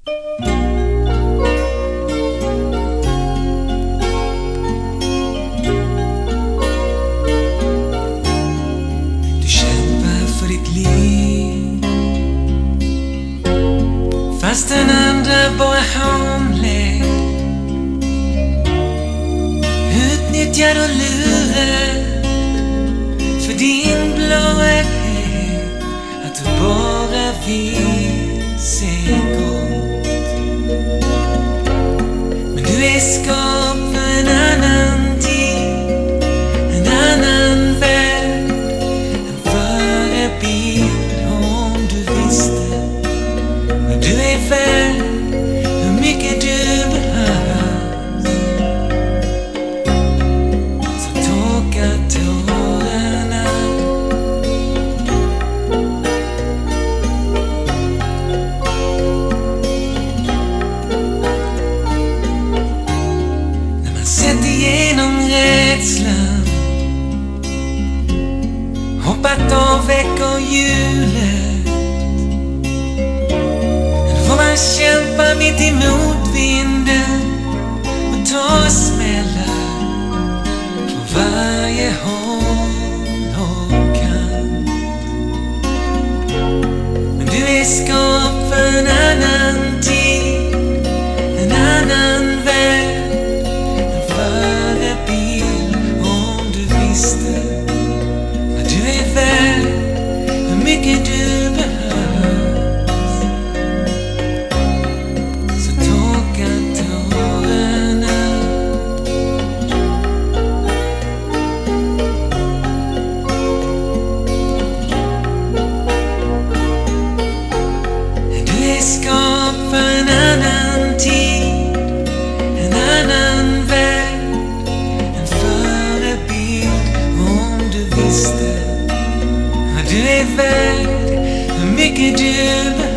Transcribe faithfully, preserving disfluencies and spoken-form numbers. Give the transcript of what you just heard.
Du kämpar för ditt liv, fast den andra bara hamnar, utnyttjad och lurad för din blåögdhet, att du bara vill se gott. Men du är skapt för en annan tid, en annan värld, en förebild. Om du visste vad du är värd, hur mycket du behövs, så torka tårarna. När man sett igenom rädslan, hoppat av veckohjulet, då får man kämpa mitt emot vinden och ta smällar på varje håll och kant. Men du är skapt för en annan tid, en annan värld, en förebild. Om du visste vad du är värd, hur mycket du behövs, så torka tårarna. Du är skapt för en annan tid, en annan värld, en förebild. Om du visste vad du är värd, hur mycket du behövs,